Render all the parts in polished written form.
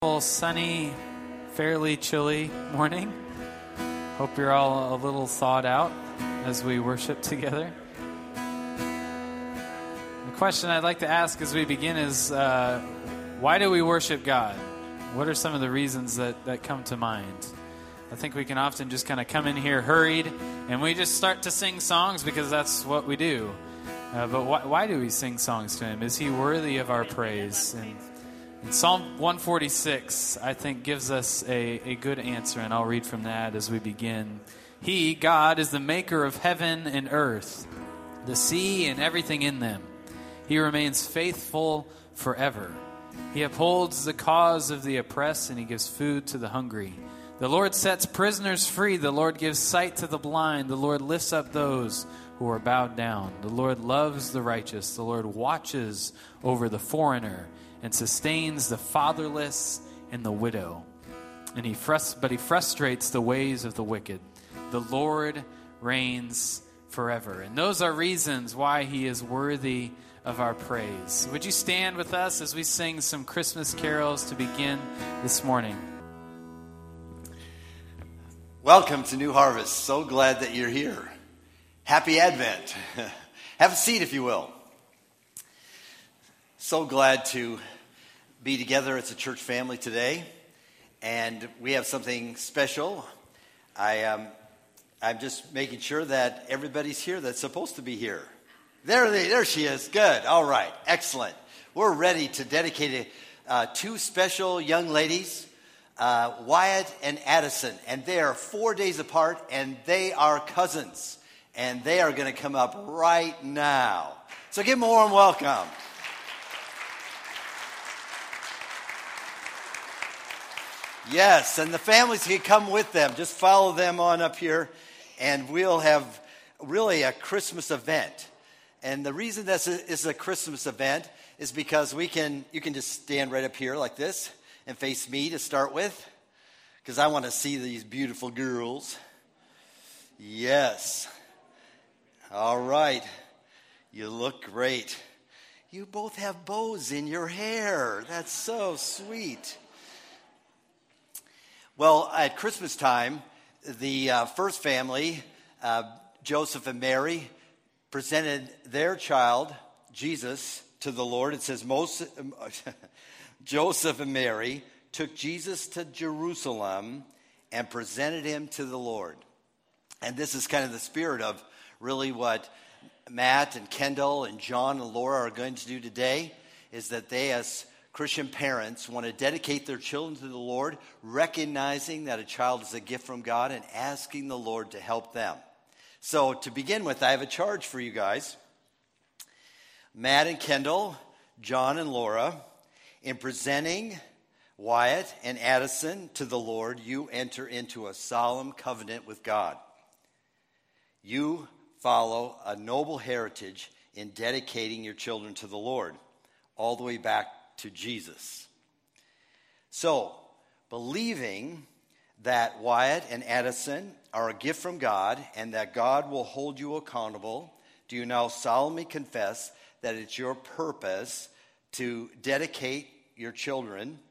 Sunny, fairly chilly morning. Hope you're all a little thawed out as we worship together. The question I'd like to ask as we begin is, why do we worship God? What are some of the reasons that come to mind? I think we can often just kind of come in here hurried and we just start to sing songs because that's what we do. But why do we sing songs to Him? Is He worthy of our praise? And Psalm 146, I think, gives us a good answer, and I'll read from that as we begin. He, God, is the maker of heaven and earth, the sea and everything in them. He remains faithful forever. He upholds the cause of the oppressed, and He gives food to the hungry. The Lord sets prisoners free. The Lord gives sight to the blind. The Lord lifts up those who are bowed down. The Lord loves the righteous. The Lord watches over the foreigner and sustains the fatherless and the widow. But he frustrates the ways of the wicked. The Lord reigns forever. And those are reasons why He is worthy of our praise. Would you stand with us as we sing some Christmas carols to begin this morning? Welcome to New Harvest. So glad that you're here. Happy Advent. Have a seat, if you will. So glad to be together as a church family today, and we have something special. I'm just making sure that everybody's here that's supposed to be here. There she is. Good. All right. Excellent. We're ready to dedicate two special young ladies, Wyatt and Addison, and they are 4 days apart, and they are cousins, and they are going to come up right now. So give them a warm welcome. Yes, and the families can come with them. Just follow them on up here, and we'll have really a Christmas event. And the reason this is a Christmas event is because you can just stand right up here like this and face me to start with, because I want to see these beautiful girls. Yes. All right. You look great. You both have bows in your hair. That's so sweet. Well, at Christmas time, the first family, Joseph and Mary, presented their child, Jesus, to the Lord. It says Joseph and Mary took Jesus to Jerusalem and presented Him to the Lord. And this is kind of the spirit of really what Matt and Kendall and John and Laura are going to do today, is that they, as Christian parents, want to dedicate their children to the Lord, recognizing that a child is a gift from God and asking the Lord to help them. So to begin with, I have a charge for you guys. Matt and Kendall, John and Laura, in presenting Wyatt and Addison to the Lord, you enter into a solemn covenant with God. You follow a noble heritage in dedicating your children to the Lord, all the way back to Jesus. So, believing that Wyatt and Addison are a gift from God and that God will hold you accountable, do you now solemnly confess that it's your purpose to dedicate your child,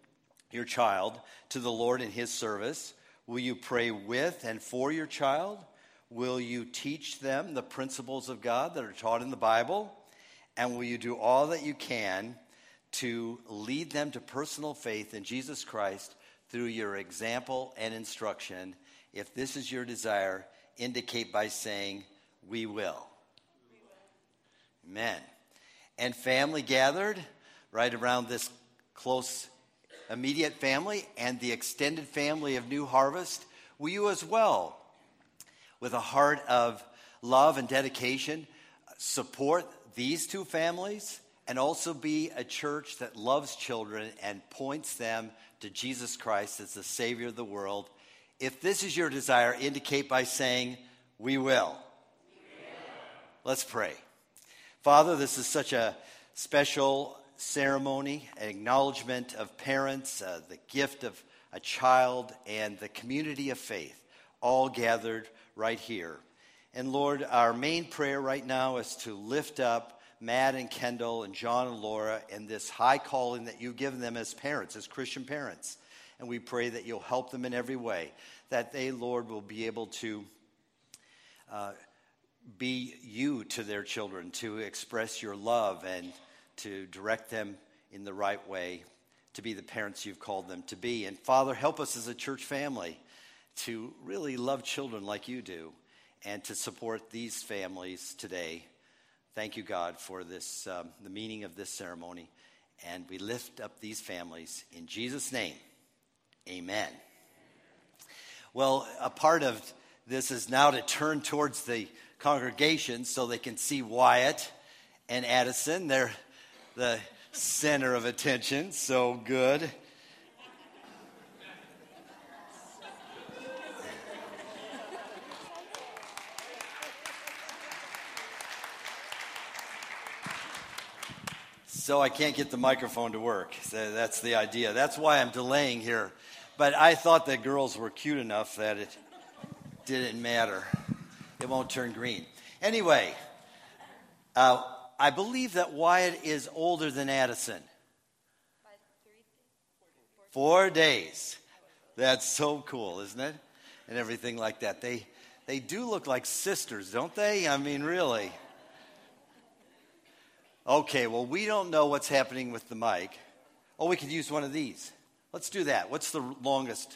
to the Lord in His service? Will you pray with and for your child? Will you teach them the principles of God that are taught in the Bible? And will you do all that you can to lead them to personal faith in Jesus Christ through your example and instruction? If this is your desire, indicate by saying, "We will." Amen. And family gathered right around this close, immediate family and the extended family of New Harvest, will you as well, with a heart of love and dedication, support these two families and also be a church that loves children and points them to Jesus Christ as the Savior of the world? If this is your desire, indicate by saying, "We will." Let's pray. Father, this is such a special ceremony, an acknowledgement of parents, the gift of a child, and the community of faith, all gathered right here. And Lord, our main prayer right now is to lift up Matt and Kendall and John and Laura and this high calling that you've given them as parents, as Christian parents. And we pray that you'll help them in every way, that they, Lord, will be able to be you to their children, to express your love and to direct them in the right way, to be the parents you've called them to be. And Father, help us as a church family to really love children like you do and to support these families today. Thank you, God, for this, the meaning of this ceremony. And we lift up these families in Jesus' name. Amen. Well, a part of this is now to turn towards the congregation so they can see Wyatt and Addison. They're the center of attention. So good. So I can't get the microphone to work. So that's the idea. That's why I'm delaying here. But I thought the girls were cute enough that it didn't matter. It won't turn green. Anyway, I believe that Wyatt is older than Addison. 4 days. That's so cool, isn't it? And everything like that. They do look like sisters, don't they? I mean, really. Okay, well, we don't know what's happening with the mic. Oh, we could use one of these. Let's do that. What's the longest?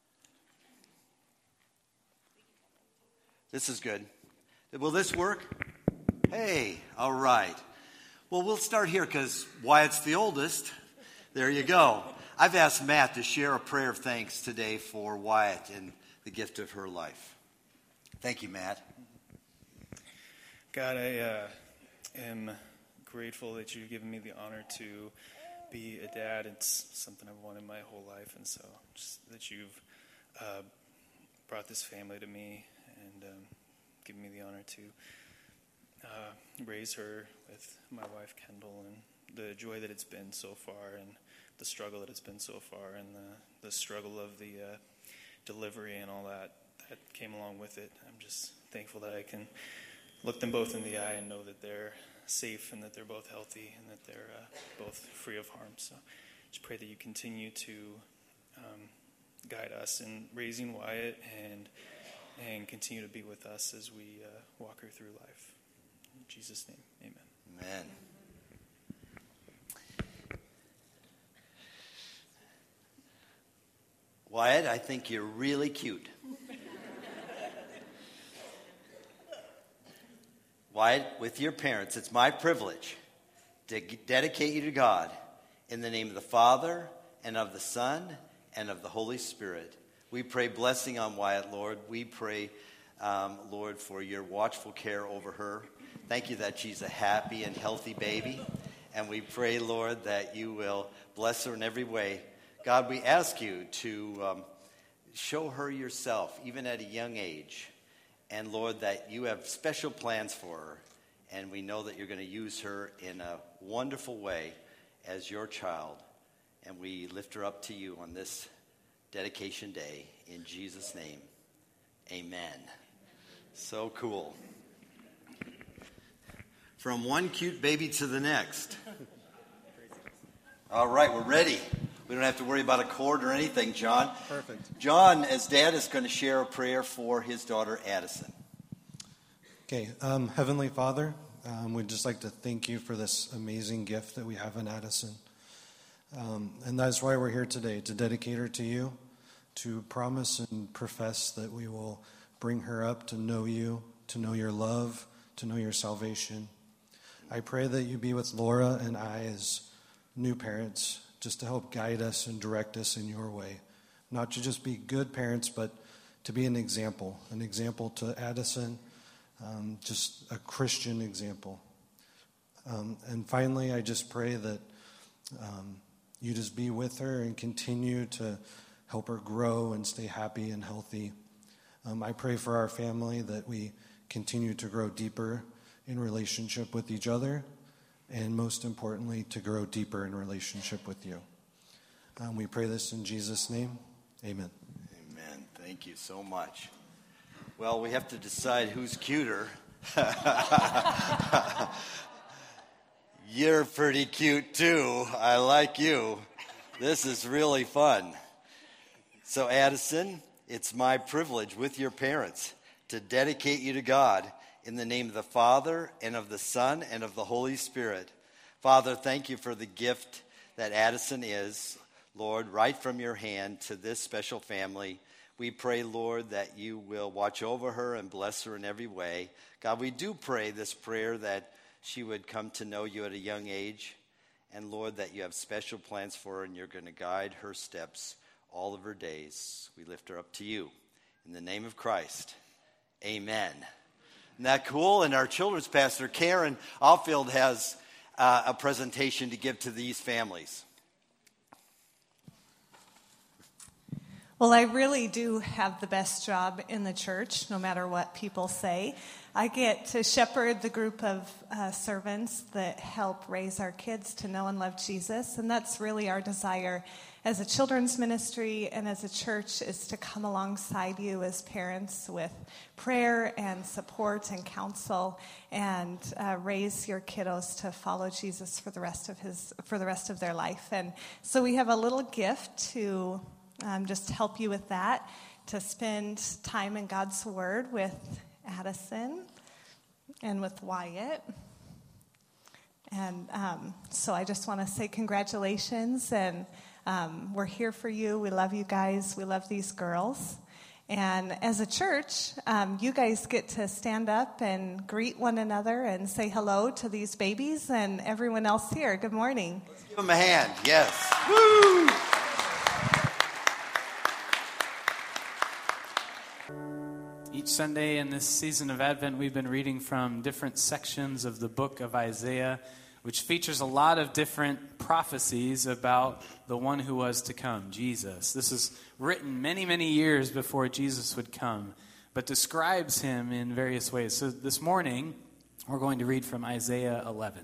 This is good. Will this work? Hey, all right. Well, we'll start here because Wyatt's the oldest. There you go. I've asked Matt to share a prayer of thanks today for Wyatt and the gift of her life. Thank you, Matt. God, I am grateful that you've given me the honor to be a dad. It's something I've wanted my whole life, and so just that you've brought this family to me and given me the honor to raise her with my wife Kendall, and the joy that it's been so far, and the struggle that it's been so far, and the struggle of the delivery and all that came along with it. I'm just thankful that I can look them both in the eye and know that they're safe and that they're both healthy and that they're both free of harm. So just pray that you continue to guide us in raising Wyatt and continue to be with us as we walk her through life. In Jesus' name, amen. Amen. Wyatt, I think you're really cute. Wyatt, with your parents, it's my privilege to dedicate you to God in the name of the Father and of the Son and of the Holy Spirit. We pray blessing on Wyatt, Lord. We pray, Lord, for your watchful care over her. Thank you that she's a happy and healthy baby. And we pray, Lord, that you will bless her in every way. God, we ask you to show her yourself, even at a young age. And, Lord, that you have special plans for her. And we know that you're going to use her in a wonderful way as your child. And we lift her up to you on this dedication day. In Jesus' name, amen. So cool. From one cute baby to the next. All right, we're ready. We don't have to worry about a cord or anything, John. Perfect. John, as dad, is going to share a prayer for his daughter, Addison. Okay, Heavenly Father, we'd just like to thank you for this amazing gift that we have in Addison. And that's why we're here today, to dedicate her to you, to promise and profess that we will bring her up to know you, to know your love, to know your salvation. I pray that you be with Laura and I as new parents, just to help guide us and direct us in your way. Not to just be good parents, but to be an example to Addison, just a Christian example. And finally, I just pray that you just be with her and continue to help her grow and stay happy and healthy. I pray for our family that we continue to grow deeper in relationship with each other, and most importantly, to grow deeper in relationship with you. We pray this in Jesus' name. Amen. Amen. Thank you so much. Well, we have to decide who's cuter. You're pretty cute, too. I like you. This is really fun. So, Addison, it's my privilege with your parents to dedicate you to God in the name of the Father and of the Son and of the Holy Spirit. Father, thank you for the gift that Addison is, Lord, right from your hand to this special family. We pray, Lord, that you will watch over her and bless her in every way. God, we do pray this prayer that she would come to know you at a young age. And, Lord, that you have special plans for her and you're going to guide her steps all of her days. We lift her up to you. In the name of Christ, amen. Isn't that cool? And our children's pastor, Karen Alfield, has a presentation to give to these families. Well, I really do have the best job in the church, no matter what people say. I get to shepherd the group of servants that help raise our kids to know and love Jesus, and that's really our desire as a children's ministry and as a church, is to come alongside you as parents with prayer and support and counsel, and raise your kiddos to follow Jesus for the rest of their life. And so we have a little gift to just help you with that, to spend time in God's Word with Addison and with Wyatt. And so I just want to say congratulations, and we're here for you. We love you guys. We love these girls. And as a church, you guys get to stand up and greet one another and say hello to these babies and everyone else here. Good morning. Let's give them a hand. Yes. Woo! Each Sunday in this season of Advent, we've been reading from different sections of the book of Isaiah, which features a lot of different prophecies about the one who was to come, Jesus. This is written many, many years before Jesus would come, but describes him in various ways. So this morning, we're going to read from Isaiah 11.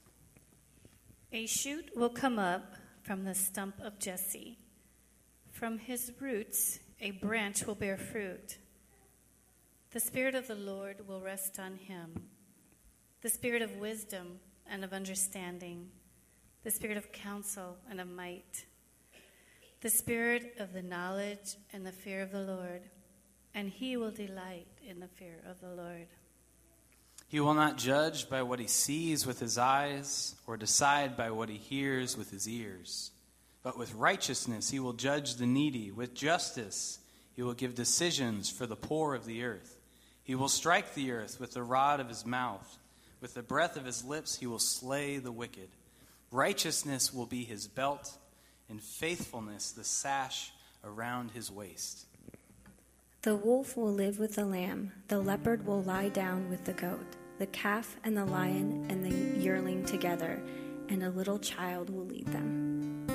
A shoot will come up from the stump of Jesse. From his roots, a branch will bear fruit. The Spirit of the Lord will rest on him, the Spirit of wisdom and of understanding, the Spirit of counsel and of might, the Spirit of the knowledge and the fear of the Lord, and he will delight in the fear of the Lord. He will not judge by what he sees with his eyes, or decide by what he hears with his ears. But with righteousness he will judge the needy. With justice he will give decisions for the poor of the earth. He will strike the earth with the rod of his mouth. With the breath of his lips he will slay the wicked. Righteousness will be his belt, and faithfulness the sash around his waist. The wolf will live with the lamb. The leopard will lie down with the goat. The calf and the lion and the yearling together, and a little child will lead them.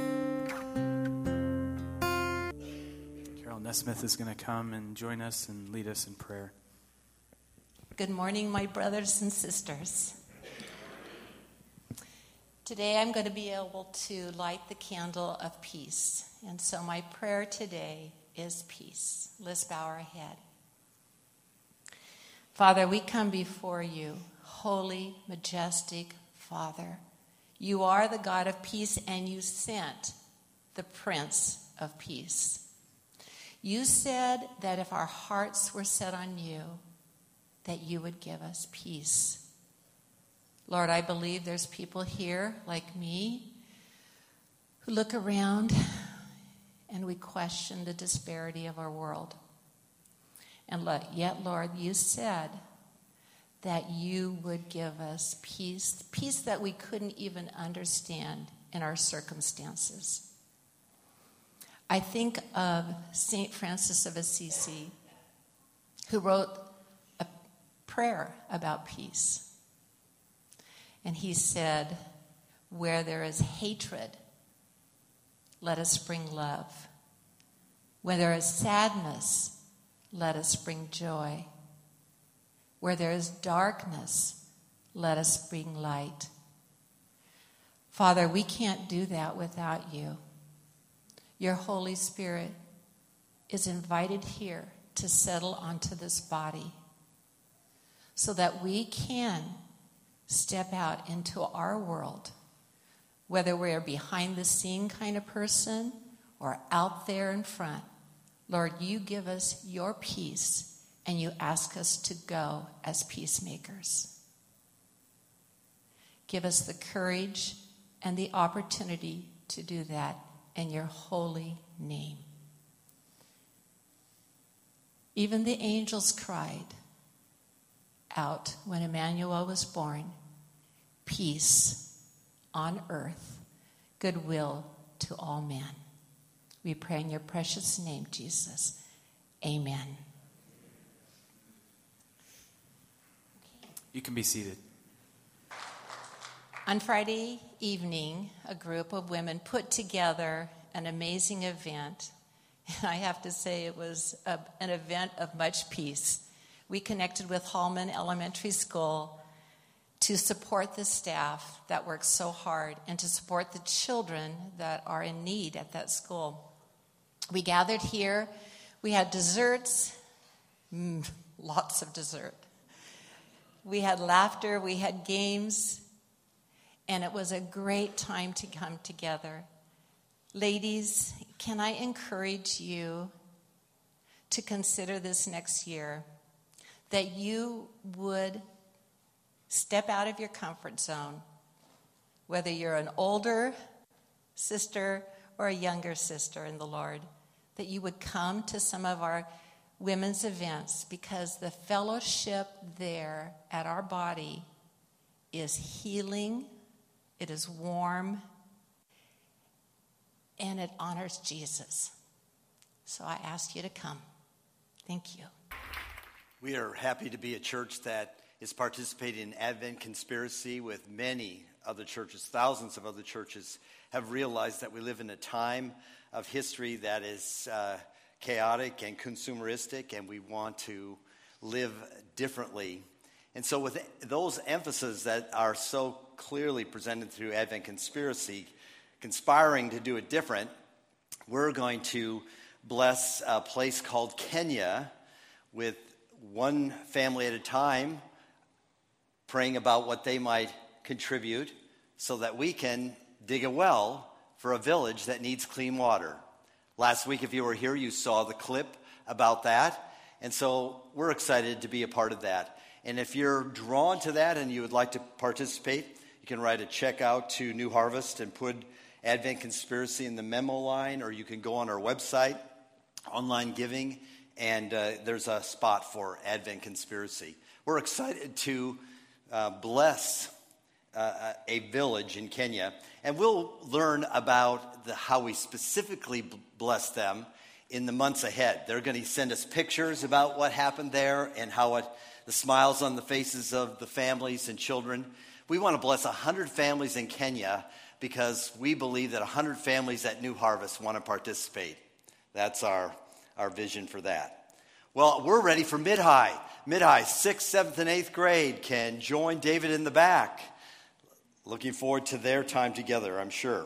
Carol Nesmith is going to come and join us and lead us in prayer. Good morning, my brothers and sisters. Today I'm going to be able to light the candle of peace. And so my prayer today is peace. Let's bow our head. Father, we come before you, holy, majestic Father. You are the God of peace, and you sent the Prince of Peace. You said that if our hearts were set on you, that you would give us peace. Lord, I believe there's people here like me who look around and we question the disparity of our world. And yet, Lord, you said that you would give us peace, peace that we couldn't even understand in our circumstances. I think of St. Francis of Assisi, who wrote prayer about peace. And he said, where there is hatred, let us bring love. Where there is sadness, let us bring joy. Where there is darkness, let us bring light. Father, we can't do that without you. Your Holy Spirit is invited here to settle onto this body, so that we can step out into our world, whether we're a behind the scene kind of person or out there in front, Lord, you give us your peace, and you ask us to go as peacemakers. Give us the courage and the opportunity to do that in your holy name. Even the angels cried out when Emmanuel was born, peace on earth, goodwill to all men. We pray in your precious name, Jesus. Amen. You can be seated. On Friday evening, a group of women put together an amazing event. And I have to say it was an event of much peace. We connected with Hallman Elementary School to support the staff that works so hard and to support the children that are in need at that school. We gathered here. We had desserts, lots of dessert. We had laughter. We had games. And it was a great time to come together. Ladies, can I encourage you to consider this next year, that you would step out of your comfort zone, whether you're an older sister or a younger sister in the Lord, that you would come to some of our women's events, because the fellowship there at our body is healing, it is warm, and it honors Jesus. So I ask you to come. Thank you. We are happy to be a church that is participating in Advent Conspiracy with many other churches. Thousands of other churches have realized that we live in a time of history that is chaotic and consumeristic, and we want to live differently. And so with those emphases that are so clearly presented through Advent Conspiracy, conspiring to do it different, we're going to bless a place called Kenya with one family at a time, praying about what they might contribute so that we can dig a well for a village that needs clean water. Last week, if you were here, you saw the clip about that. And so we're excited to be a part of that. And if you're drawn to that and you would like to participate, you can write a check out to New Harvest and put Advent Conspiracy in the memo line, or you can go on our website, online giving, and there's a spot for Advent Conspiracy. We're excited to bless a village in Kenya, and we'll learn about how we specifically bless them in the months ahead. They're going to send us pictures about what happened there and how the smiles on the faces of the families and children. We want to bless 100 families in Kenya because we believe that 100 families at New Harvest want to participate. That's our vision for that. Well, we're ready for Mid-High. Mid-High, 6th, 7th, and 8th grade can join David in the back. Looking forward to their time together, I'm sure.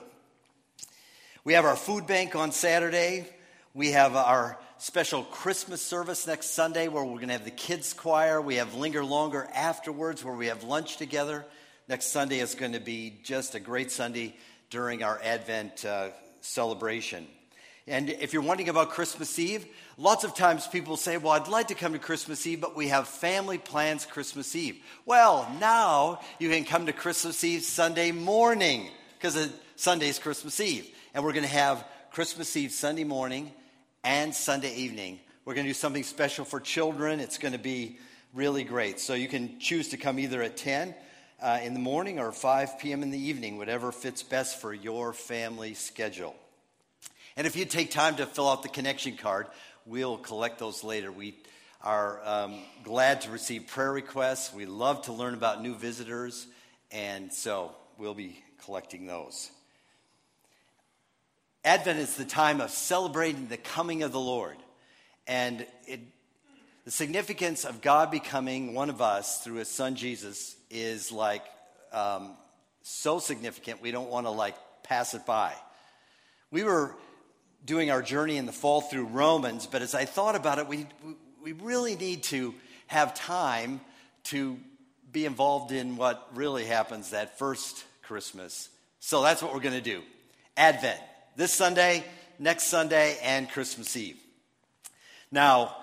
We have our food bank on Saturday. We have our special Christmas service next Sunday where we're going to have the kids' choir. We have Linger Longer afterwards where we have lunch together. Next Sunday is going to be just a great Sunday during our Advent celebration. And if you're wondering about Christmas Eve, lots of times people say, well, I'd like to come to Christmas Eve, but we have family plans Christmas Eve. Well, now you can come to Christmas Eve Sunday morning because Sunday's Christmas Eve. And we're going to have Christmas Eve Sunday morning and Sunday evening. We're going to do something special for children. It's going to be really great. So you can choose to come either at 10 in the morning or 5 p.m. in the evening, whatever fits best for your family schedule. And if you take time to fill out the connection card, we'll collect those later. We are glad to receive prayer requests. We love to learn about new visitors, and so we'll be collecting those. Advent is the time of celebrating the coming of the Lord. And the significance of God becoming one of us through his son Jesus is so significant we don't want to pass it by. We were doing our journey in the fall through Romans, but as I thought about it, we really need to have time to be involved in what really happens that first Christmas. So that's what we're going to do. Advent. This Sunday, next Sunday, and Christmas Eve. Now,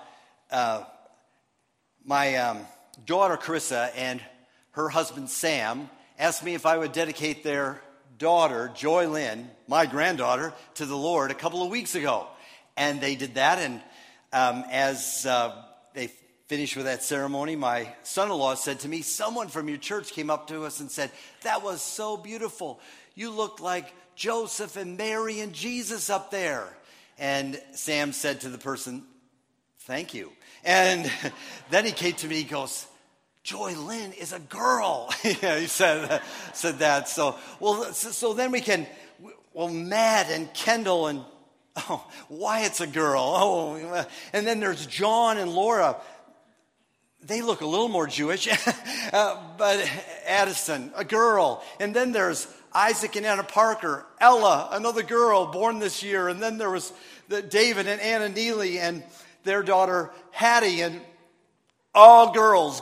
my daughter Carissa and her husband Sam asked me if I would dedicate their daughter, Joy Lynn, my granddaughter, to the Lord a couple of weeks ago. And they did that, and as they finished with that ceremony, my son-in-law said to me, someone from your church came up to us and said, that was so beautiful. You looked like Joseph and Mary and Jesus up there. And Sam said to the person, thank you. And then he came to me, he goes, Joy Lynn is a girl. Yeah, he said that. So then we can, Matt and Kendall and, Wyatt's a girl. And then there's John and Laura. They look a little more Jewish. But Addison, a girl. And then there's Isaac and Anna Parker. Ella, another girl born this year. And then there was David and Anna Neely and their daughter Hattie. And all girls.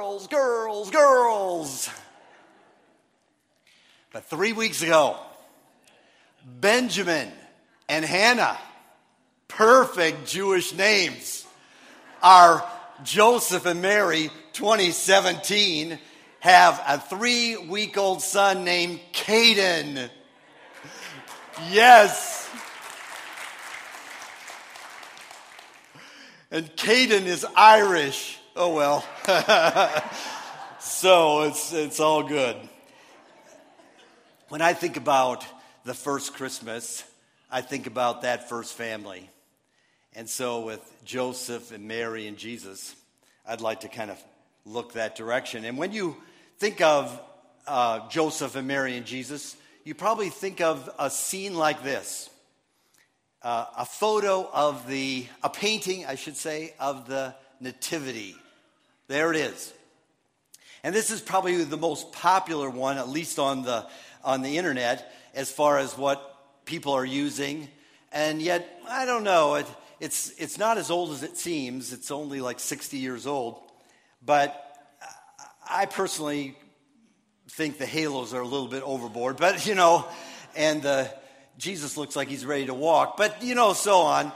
But 3 weeks ago, Benjamin and Hannah, perfect Jewish names, our Joseph and Mary 2017 have a 3-week-old son named Caden. Yes. And Caden is Irish. Oh well. So it's all good. When I think about the first Christmas, I think about that first family. And so with Joseph and Mary and Jesus, I'd like to kind of look that direction. And when you think of Joseph and Mary and Jesus, you probably think of a scene like this. A photo of a painting, I should say, of the Nativity. There it is. And this is probably the most popular one, at least on the internet, as far as what people are using. And yet, I don't know, it's not as old as it seems. It's only like 60 years old. But I personally think the halos are a little bit overboard. But, and Jesus looks like he's ready to walk. But, so on.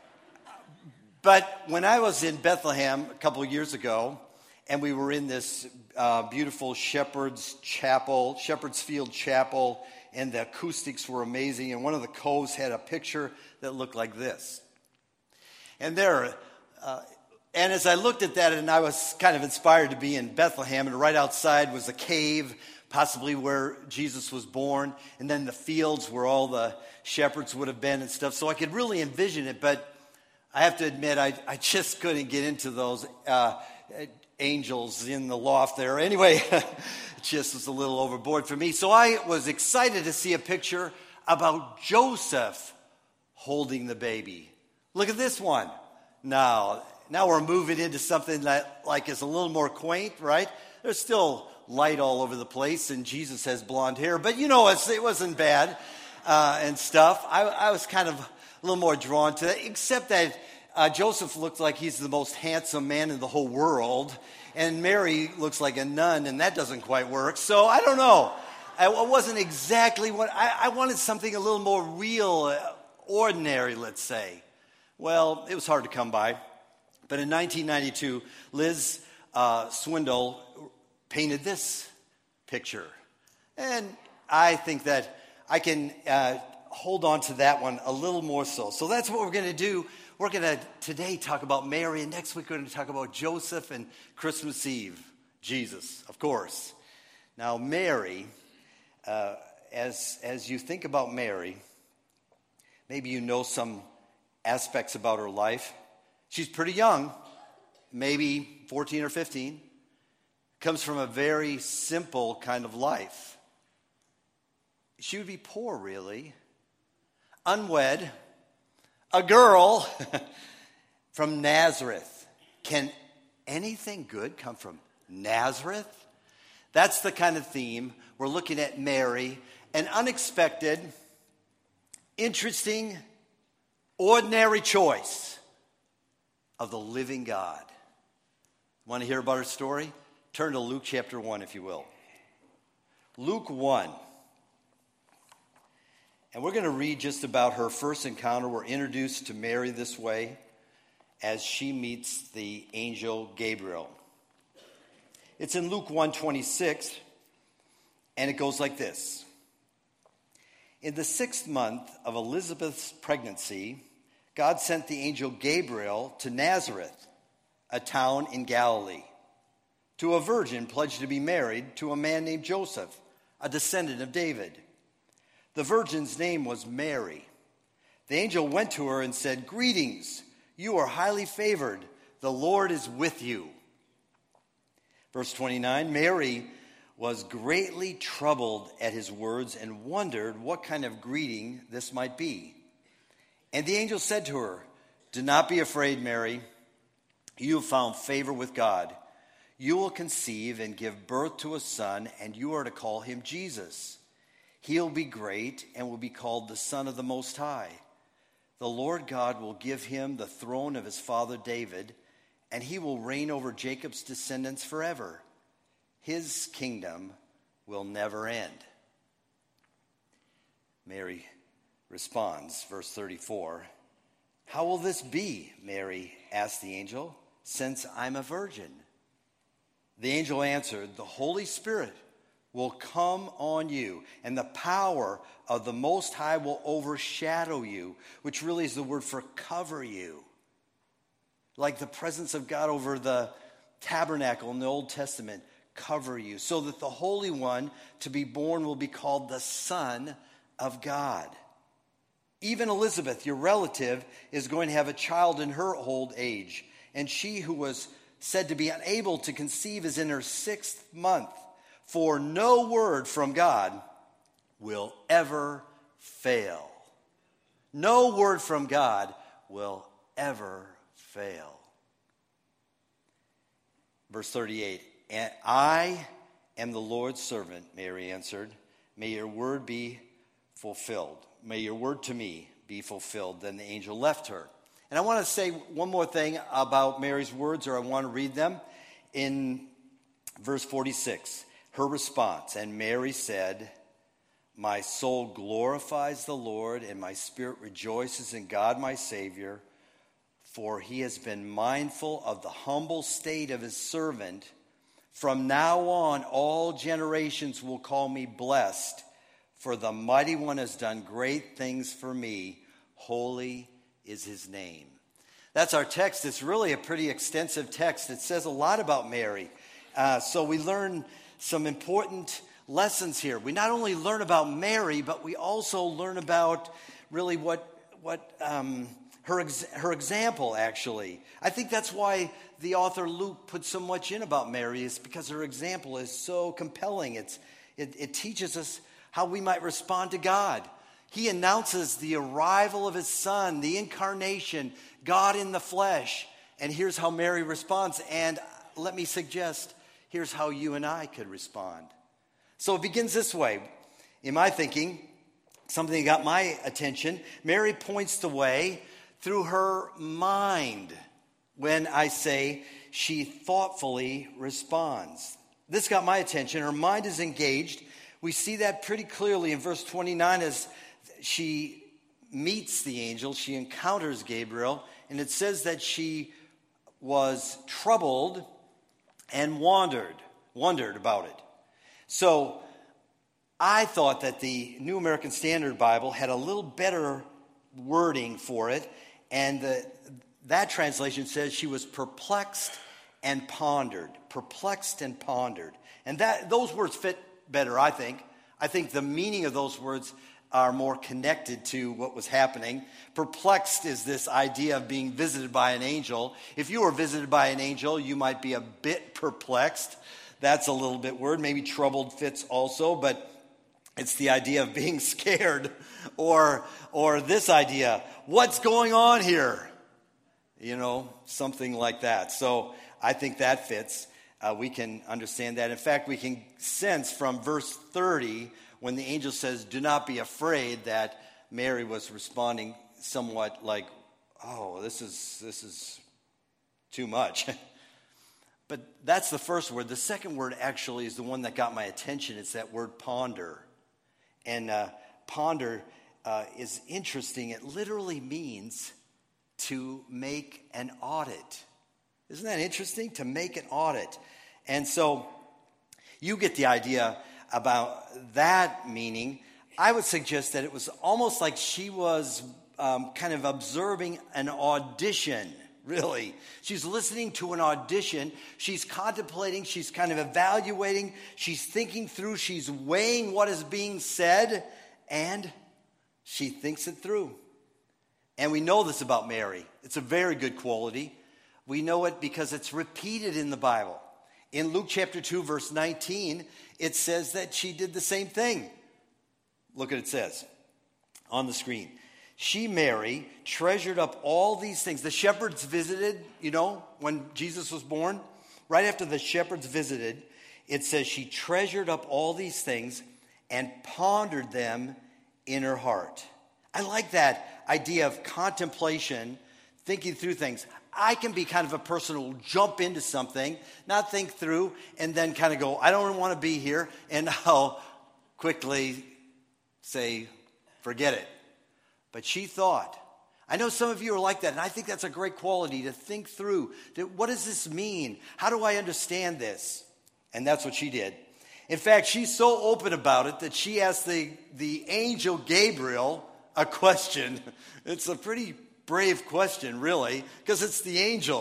But when I was in Bethlehem a couple of years ago, and we were in this beautiful Shepherd's Field Chapel, and the acoustics were amazing, and one of the coves had a picture that looked like this. And and as I looked at that, and I was kind of inspired to be in Bethlehem, and right outside was a cave, possibly where Jesus was born, and then the fields where all the shepherds would have been and stuff, so I could really envision it, but I have to admit, I just couldn't get into those angels in the loft there. Anyway, it just was a little overboard for me. So I was excited to see a picture about Joseph holding the baby. Look at this one. Now we're moving into something that is a little more quaint, right? There's still light all over the place, and Jesus has blonde hair. But it wasn't bad and stuff. I was kind of a little more drawn to that, except that Joseph looks like he's the most handsome man in the whole world, and Mary looks like a nun, and that doesn't quite work. So I don't know. It wasn't exactly what I wanted. Something a little more real, ordinary, let's say. Well, it was hard to come by. But in 1992, Liz Swindle painted this picture. And I think that I can hold on to that one a little more so. So that's what we're going to do. We're going to today talk about Mary, and next week we're going to talk about Joseph and Christmas Eve, Jesus, of course. Now, Mary, as you think about Mary, maybe you know some aspects about her life. She's pretty young, maybe 14 or 15. Comes from a very simple kind of life. She would be poor, really. Unwed. A girl from Nazareth. Can anything good come from Nazareth? That's the kind of theme. We're looking at Mary. An unexpected, interesting, ordinary choice of the living God. Want to hear about her story? Turn to Luke chapter 1, if you will. Luke 1. And we're going to read just about her first encounter. We're introduced to Mary this way. as she meets the angel Gabriel. It's in Luke 1:26, and it goes like this. In the 6th month of Elizabeth's pregnancy, God sent the angel Gabriel to Nazareth, a town in Galilee, to a virgin pledged to be married to a man named Joseph, a descendant of David. The virgin's name was Mary. The angel went to her and said, "Greetings, you are highly favored. The Lord is with you." Verse 29, Mary was greatly troubled at his words and wondered what kind of greeting this might be. And the angel said to her, "Do not be afraid, Mary. You have found favor with God. You will conceive and give birth to a son, and you are to call him Jesus. He will be great and will be called the Son of the Most High. The Lord God will give him the throne of his father David, and he will reign over Jacob's descendants forever. His kingdom will never end." Mary responds, verse 34, "How will this be?" Mary asked the angel, "since I'm a virgin?" The angel answered, "The Holy Spirit will come on you, and the power of the Most High will overshadow you," which really is the word for cover you. Like the presence of God over the tabernacle in the Old Testament, cover you, so that the Holy One to be born will be called the Son of God. Even Elizabeth, your relative, is going to have a child in her old age, and she who was said to be unable to conceive is in her 6th month, for no word from God will ever fail. No word from God will ever fail. Verse 38, "And I am the Lord's servant," Mary answered. "May your word be fulfilled. May your word to me be fulfilled." Then the angel left her. And I want to say one more thing about Mary's words, or I want to read them. In verse 46, her response, "And Mary said, 'My soul glorifies the Lord, and my spirit rejoices in God my Savior, for he has been mindful of the humble state of his servant. From now on, all generations will call me blessed, for the Mighty One has done great things for me. Holy is his name.'" That's our text. It's really a pretty extensive text. It says a lot about Mary. So we learn some important lessons here. We not only learn about Mary, but we also learn about really what her example, actually. I think that's why the author Luke put so much in about Mary, is because her example is so compelling. It teaches us how we might respond to God. He announces the arrival of his son, the incarnation, God in the flesh. And here's how Mary responds. And let me suggest, here's how you and I could respond. So it begins this way. In my thinking, something that got my attention, Mary points the way through her mind when I say she thoughtfully responds. This got my attention. Her mind is engaged. We see that pretty clearly in verse 29 as she meets the angel. She encounters Gabriel, and it says that she was troubled and wondered about it. So I thought that the New American Standard Bible had a little better wording for it, and that translation says she was perplexed and pondered. Perplexed and pondered. And those words fit better, I think. I think the meaning of those words are more connected to what was happening. Perplexed is this idea of being visited by an angel. If you were visited by an angel, you might be a bit perplexed. That's a little bit weird. Maybe troubled fits also, but it's the idea of being scared, or this idea, what's going on here? Something like that. So I think that fits. We can understand that. In fact, we can sense from verse 30, when the angel says, "Do not be afraid," that Mary was responding somewhat like, "Oh, this is too much." But that's the first word. The second word actually is the one that got my attention. It's that word ponder. And ponder is interesting. It literally means to make an audit. Isn't that interesting? To make an audit. And so you get the idea about that meaning. I would suggest that it was almost like she was kind of observing an audition, really. She's listening to an audition. She's contemplating. She's kind of evaluating. She's thinking through. She's weighing what is being said. And she thinks it through. And we know this about Mary. It's a very good quality. We know it because it's repeated in the Bible. In Luke chapter 2, verse 19, it says that she did the same thing. Look what it says on the screen. She, Mary, treasured up all these things. The shepherds visited, when Jesus was born. Right after the shepherds visited, it says she treasured up all these things and pondered them in her heart. I like that idea of contemplation, thinking through things. I can be kind of a person who will jump into something, not think through, and then kind of go, I don't want to be here, and I'll quickly say, forget it. But she thought. I know some of you are like that, and I think that's a great quality, to think through. What does this mean? How do I understand this? And that's what she did. In fact, she's so open about it that she asked the angel Gabriel a question. It's a pretty brave question, really, because it's the angel,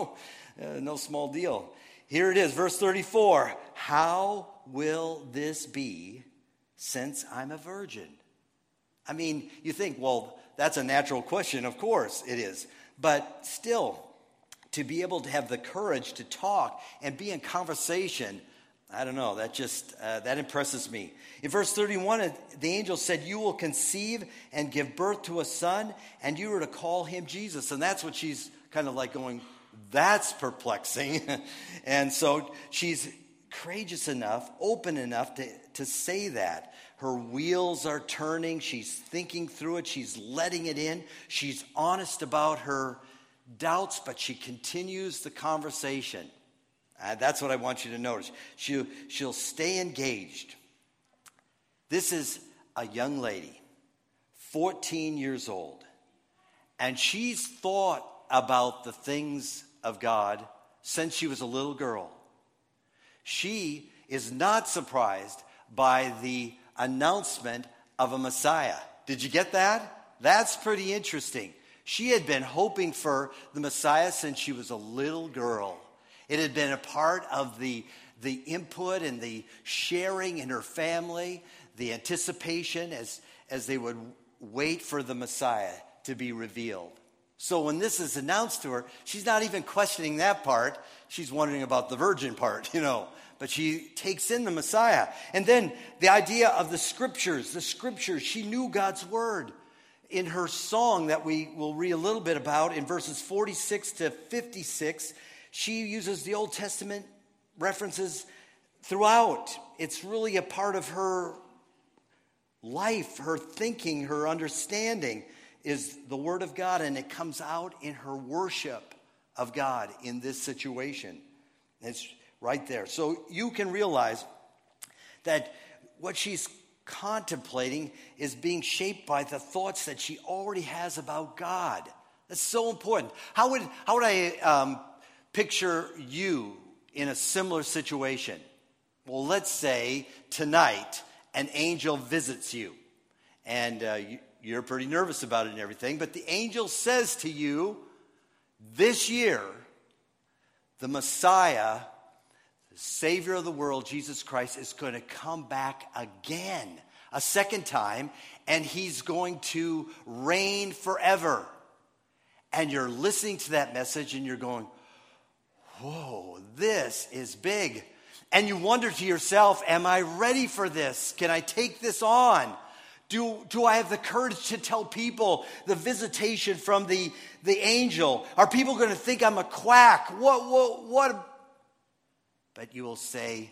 no small deal. Here it is, verse 34. How will this be since I'm a virgin? I mean, you think, well, that's a natural question. Of course it is. But still, to be able to have the courage to talk and be in conversation, I don't know, that impresses me. In verse 31, the angel said, you will conceive and give birth to a son, and you are to call him Jesus. And that's what she's kind of like going, that's perplexing. And so she's courageous enough, open enough to say that. Her wheels are turning. She's thinking through it. She's letting it in. She's honest about her doubts, but she continues the conversation. That's what I want you to notice. She'll stay engaged. This is a young lady, 14 years old, and she's thought about the things of God since she was a little girl. She is not surprised by the announcement of a Messiah. Did you get that? That's pretty interesting. She had been hoping for the Messiah since she was a little girl. It had been a part of the input and the sharing in her family, the anticipation as they would wait for the Messiah to be revealed. So when this is announced to her, she's not even questioning that part. She's wondering about the virgin part, But she takes in the Messiah. And then the idea of the scriptures, she knew God's word. In her song that we will read a little bit about in verses 46 to 56, she uses the Old Testament references throughout. It's really a part of her life, her thinking, her understanding is the Word of God, and it comes out in her worship of God in this situation. It's right there. So you can realize that what she's contemplating is being shaped by the thoughts that she already has about God. That's so important. How would I picture you in a similar situation? Well, let's say tonight an angel visits you, and you're pretty nervous about it and everything, but the angel says to you, this year, the Messiah, the Savior of the world, Jesus Christ, is going to come back again, a second time, and he's going to reign forever. And you're listening to that message and you're going, whoa, this is big. And you wonder to yourself, am I ready for this? Can I take this on? Do I have the courage to tell people the visitation from the angel? Are people going to think I'm a quack? What? But you will say,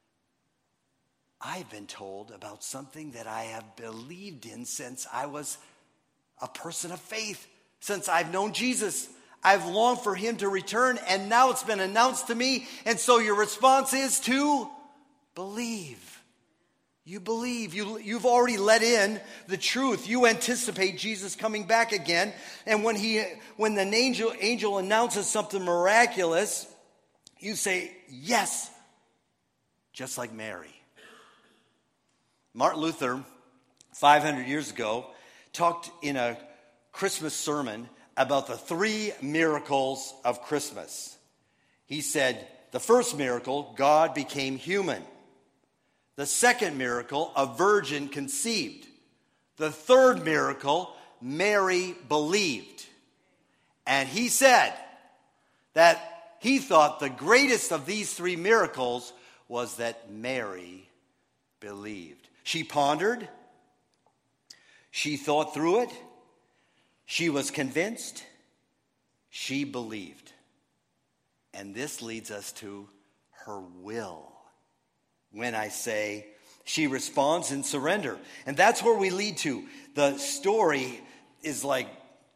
I've been told about something that I have believed in since I was a person of faith, since I've known Jesus. I've longed for him to return, and now it's been announced to me. And so your response is to believe. You believe. You've already let in the truth. You anticipate Jesus coming back again. And when the angel announces something miraculous, you say, yes, just like Mary. Martin Luther, 500 years ago, talked in a Christmas sermon about the 3 miracles of Christmas. He said, the first miracle, God became human. The second miracle, a virgin conceived. The third miracle, Mary believed. And he said that he thought the greatest of these 3 miracles was that Mary believed. She pondered. She thought through it. She was convinced. She believed. And this leads us to her will. When I say she responds in surrender. And that's where we lead to. The story is like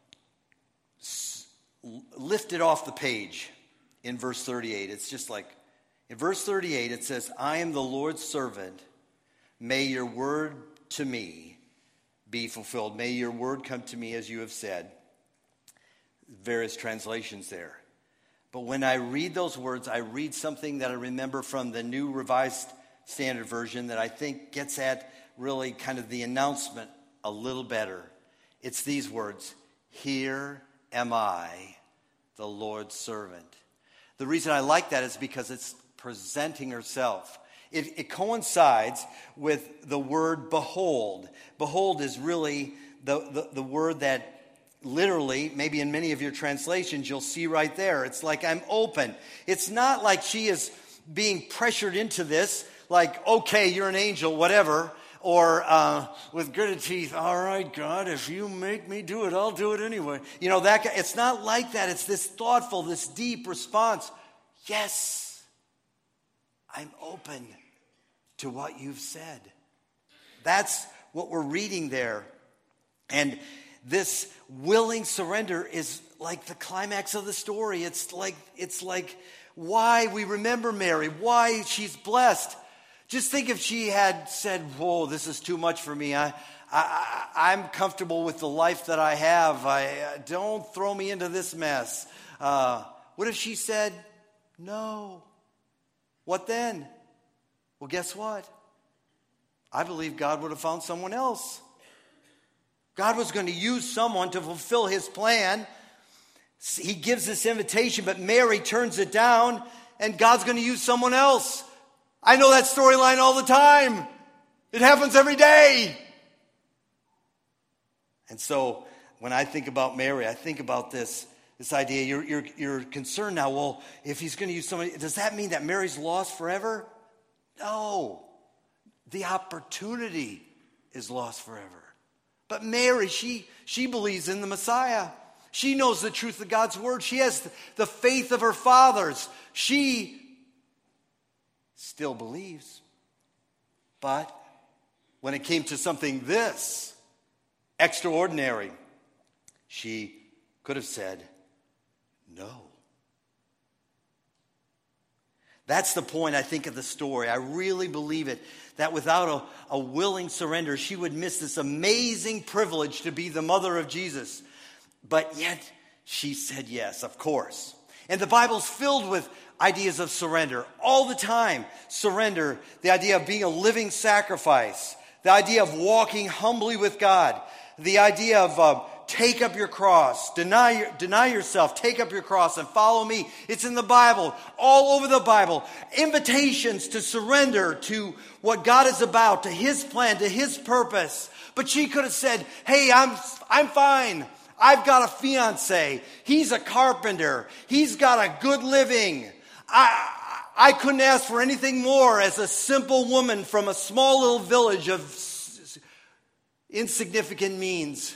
lifted off the page in verse 38. It's just like, in verse 38 it says, I am the Lord's servant. May your word to me be fulfilled. May your word come to me as you have said. Various translations there. But when I read those words, I read something that I remember from the New Revised Standard Version that I think gets at really kind of the announcement a little better. It's these words, here am I, the Lord's servant. The reason I like that is because it's presenting herself. It coincides with the word behold. Behold is really the word that literally, maybe in many of your translations, you'll see right there. It's like I'm open. It's not like she is being pressured into this, like, okay, you're an angel, whatever. Or with gritted teeth, all right, God, if you make me do it, I'll do it anyway. You know, it's not like that. It's this thoughtful, this deep response. Yes, I'm open to what you've said. That's what we're reading there. And this willing surrender is like the climax of the story. It's like why we remember Mary, why she's blessed. Just think if she had said, whoa, this is too much for me. I'm comfortable with the life that I have. Don't throw me into this mess. What if she said, no? What then? Well, guess what? I believe God would have found someone else. God was going to use someone to fulfill his plan. He gives this invitation, but Mary turns it down, and God's going to use someone else. I know that storyline all the time. It happens every day. And so when I think about Mary, I think about this idea. You're concerned now, well, if he's going to use somebody, does that mean that Mary's lost forever? No. The opportunity is lost forever. But Mary, she believes in the Messiah. She knows the truth of God's word. She has the faith of her fathers. She still believes. But when it came to something this extraordinary, she could have said no. That's the point, I think, of the story. I really believe it, that without a willing surrender, she would miss this amazing privilege to be the mother of Jesus. But yet, she said yes, of course. And the Bible's filled with ideas of surrender all the time. Surrender, the idea of being a living sacrifice, the idea of walking humbly with God, the idea of take up your cross, deny yourself, take up your cross and follow me. It's in the Bible, all over the Bible. Invitations to surrender to what God is about, to his plan, to his purpose. But she could have said, hey, I'm fine. I've got a fiance. He's a carpenter. He's got a good living. I couldn't ask for anything more as a simple woman from a small little village of insignificant means.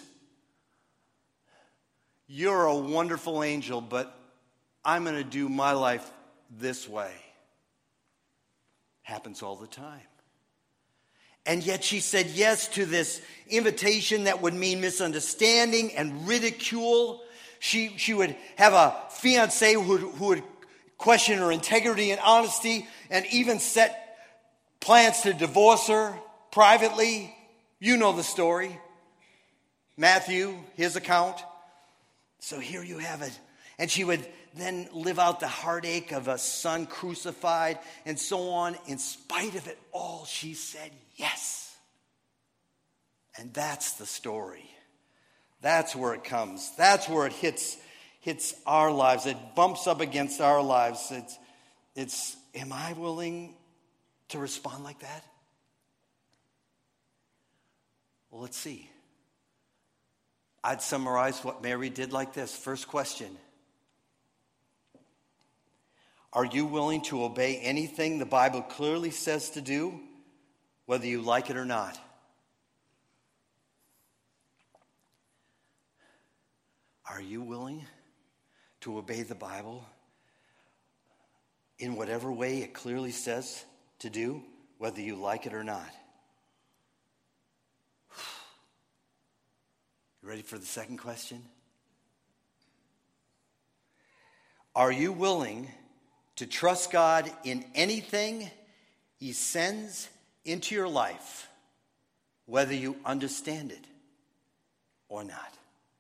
You're a wonderful angel, but I'm going to do my life this way. Happens all the time. And yet she said yes to this invitation that would mean misunderstanding and ridicule. She would have a fiancé who would question her integrity and honesty and even set plans to divorce her, privately. You know the story. Matthew, his account. So here you have it. And she would then live out the heartache of a son crucified and so on. In spite of it all, she said yes. And that's the story. That's where it comes. That's where it hits our lives. It bumps up against our lives. It's am I willing to respond like that? Well, let's see. I'd summarize what Mary did like this. First question. Are you willing to obey anything the Bible clearly says to do, whether you like it or not? Are you willing to obey the Bible in whatever way it clearly says to do, whether you like it or not? You ready for the second question? Are you willing to trust God in anything He sends into your life, whether you understand it or not?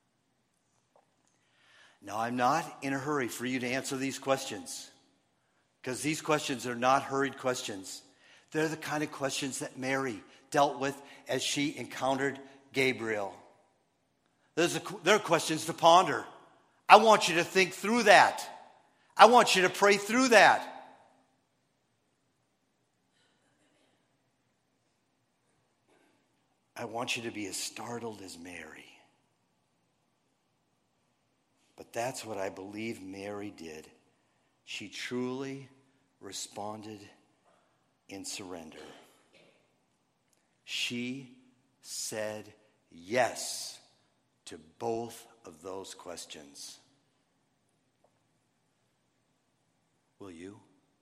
Now, I'm not in a hurry for you to answer these questions, because these questions are not hurried questions. They're the kind of questions that Mary dealt with as she encountered Gabriel. They're questions to ponder. I want you to think through that. I want you to pray through that. I want you to be as startled as Mary. But that's what I believe Mary did. She truly responded in surrender. She said yes to both of those questions. Will you?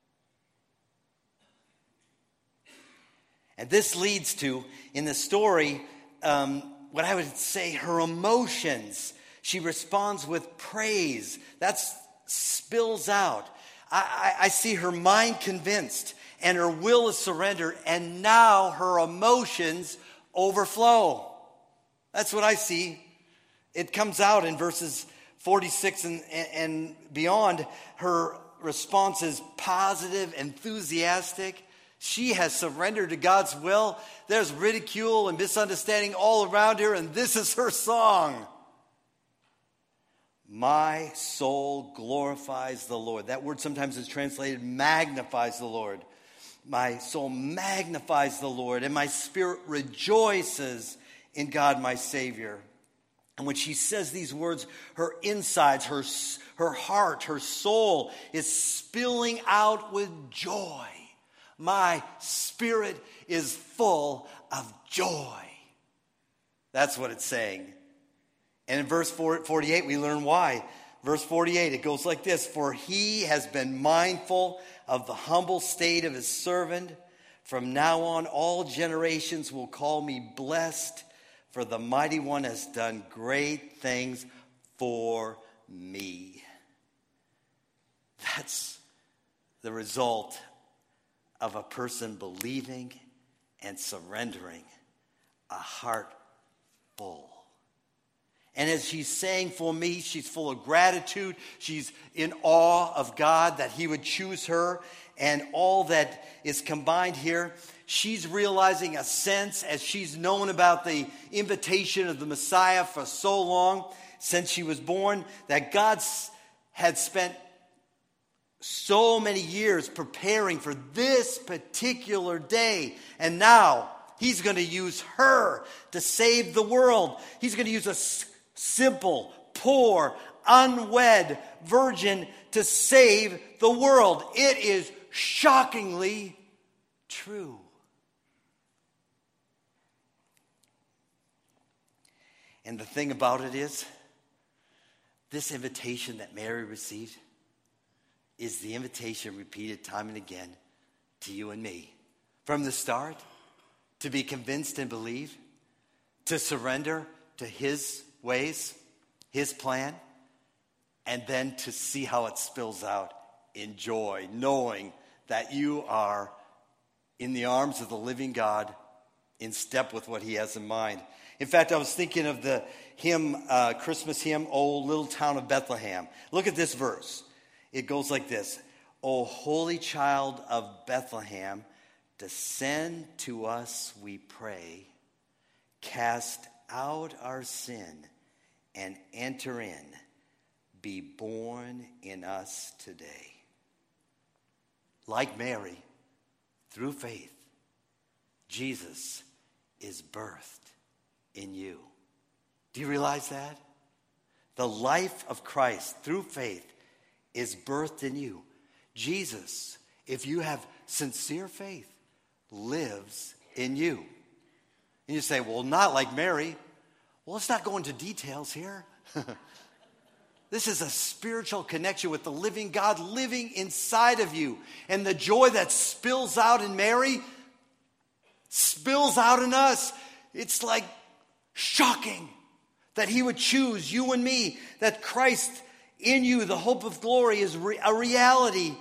And this leads to, in the story, what I would say her emotions. She responds with praise. That spills out. I see her mind convinced and her will is surrendered, and now her emotions overflow. That's what I see. It comes out in verses 46 and beyond. Her response is positive, enthusiastic. She has surrendered to God's will. There's ridicule and misunderstanding all around her, and this is her song. My soul glorifies the Lord. That word sometimes is translated magnifies the Lord. My soul magnifies the Lord, and my spirit rejoices in God my Savior. And when she says these words, her insides, her heart, her soul is spilling out with joy. My spirit is full of joy. That's what it's saying. And in verse 48, we learn why. Verse 48, it goes like this. For he has been mindful of the humble state of his servant. From now on, all generations will call me blessed, for the mighty one has done great things for me. That's the result of a person believing and surrendering, a heart full. And as she's saying for me, she's full of gratitude. She's in awe of God that he would choose her. And all that is combined here, she's realizing a sense, as she's known about the invitation of the Messiah for so long, since she was born, that God had spent so many years preparing for this particular day. And now he's going to use her to save the world. He's going to use a simple, poor, unwed virgin to save the world. It is shockingly true. And the thing about it is, this invitation that Mary received is the invitation repeated time and again to you and me. From the start, to be convinced and believe, to surrender to his ways, his plan, and then to see how it spills out in joy, knowing that you are in the arms of the living God in step with what he has in mind. In fact, I was thinking of the hymn, Christmas hymn, "O Little Town of Bethlehem." Look at this verse. It goes like this: "O Holy Child of Bethlehem, descend to us, we pray. Cast out our sin and enter in. Be born in us today." Like Mary, through faith, Jesus is birthed in you. Do you realize that? The life of Christ through faith is birthed in you. Jesus, if you have sincere faith, lives in you. And you say, well, not like Mary. Well, let's not go into details here. This is a spiritual connection with the living God living inside of you. And the joy that spills out in Mary spills out in us. It's like shocking that he would choose you and me, that Christ in you, the hope of glory, is a reality.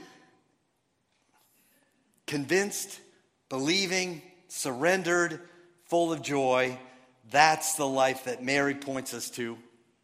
Convinced, believing, surrendered, full of joy. That's the life that Mary points us to.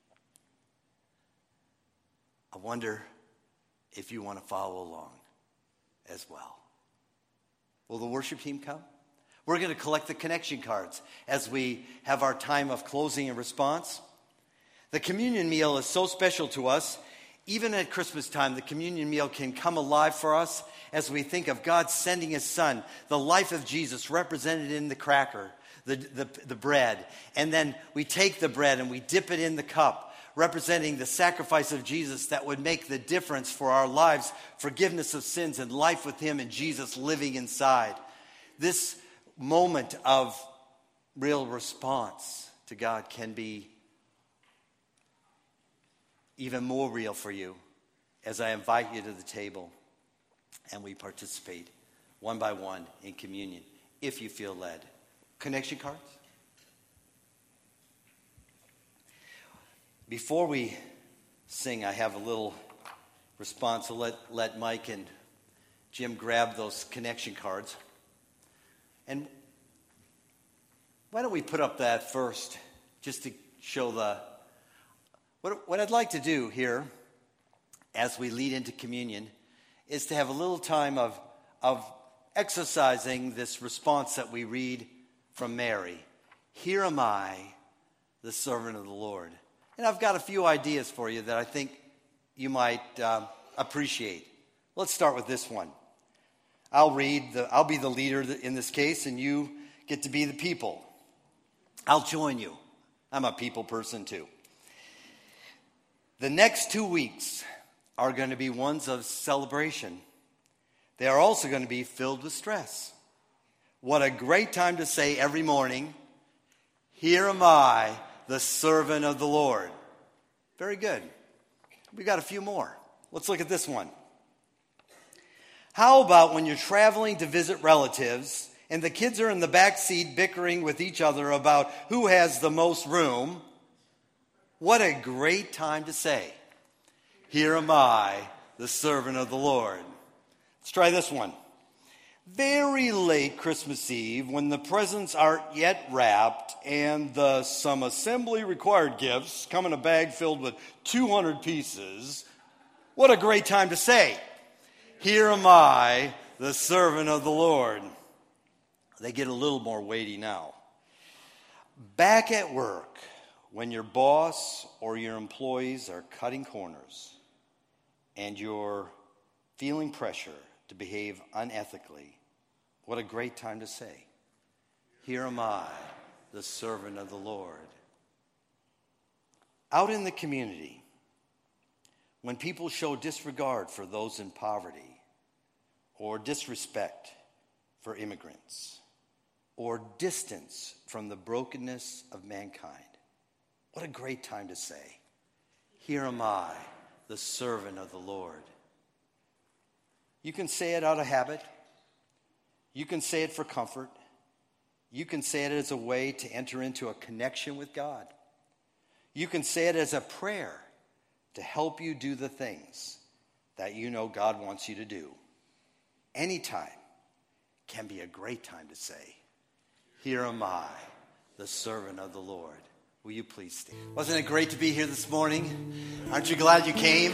I wonder if you want to follow along as well. Will the worship team come? We're going to collect the connection cards as we have our time of closing and response. The communion meal is so special to us. Even at Christmas time, the communion meal can come alive for us as we think of God sending his son, the life of Jesus represented in the cracker, the bread. And then we take the bread and we dip it in the cup, representing the sacrifice of Jesus that would make the difference for our lives, forgiveness of sins and life with him and Jesus living inside. This moment of real response to God can be even more real for you as I invite you to the table and we participate one by one in communion if you feel led. Connection cards? Before we sing, I have a little response. So let Mike and Jim grab those connection cards. And why don't we put up that first, just to show what I'd like to do here as we lead into communion is to have a little time of exercising this response that we read from Mary. Here am I, the servant of the Lord. And I've got a few ideas for you that I think you might appreciate. Let's start with this one. I'll be the leader in this case, and you get to be the people. I'll join you. I'm a people person too. The next 2 weeks are going to be ones of celebration. They are also going to be filled with stress. What a great time to say every morning, here am I, the servant of the Lord. Very good. We got a few more. Let's look at this one. How about when you're traveling to visit relatives and the kids are in the back seat bickering with each other about who has the most room? What a great time to say, here am I, the servant of the Lord. Let's try this one. Very late Christmas Eve, when the presents aren't yet wrapped and some assembly required gifts come in a bag filled with 200 pieces, what a great time to say, here am I, the servant of the Lord. They get a little more weighty now. Back at work, when your boss or your employees are cutting corners and you're feeling pressure to behave unethically, what a great time to say, here am I, the servant of the Lord. Out in the community, when people show disregard for those in poverty, or disrespect for immigrants, or distance from the brokenness of mankind, what a great time to say, here am I, the servant of the Lord. You can say it out of habit. You can say it for comfort. You can say it as a way to enter into a connection with God. You can say it as a prayer to help you do the things that you know God wants you to do. Anytime can be a great time to say, Here am I, the servant of the Lord. Will you please stand? Wasn't it great to be here this morning? Aren't you glad you came?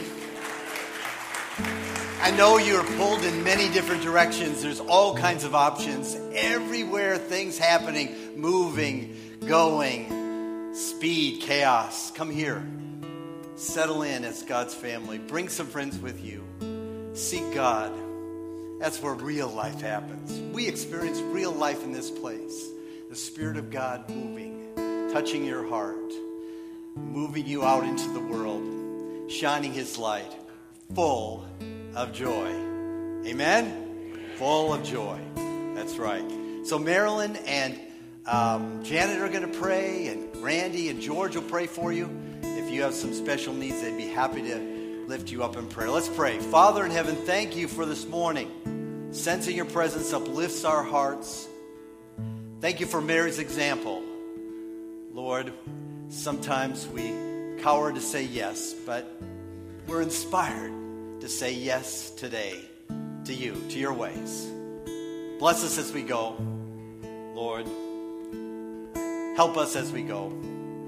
I know you're pulled in many different directions. There's all kinds of options. Everywhere, things happening, moving, going, speed, chaos. Come here. Settle in as God's family. Bring some friends with you. Seek God. That's where real life happens. We experience real life in this place. The Spirit of God moving, touching your heart, moving you out into the world, shining His light, full of joy. Amen? Full of joy. That's right. So Marilyn and Janet are going to pray, and Randy and George will pray for you. If you have some special needs, they'd be happy to lift you up in prayer. Let's pray. Father in heaven, thank you for this morning. Sensing your presence uplifts our hearts. Thank you for Mary's example. Lord, sometimes we cower to say yes, but we're inspired to say yes today to you, to your ways. Bless us as we go. Lord, help us as we go.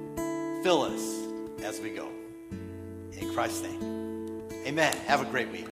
Fill us as we go. In Christ's name, amen. Have a great week.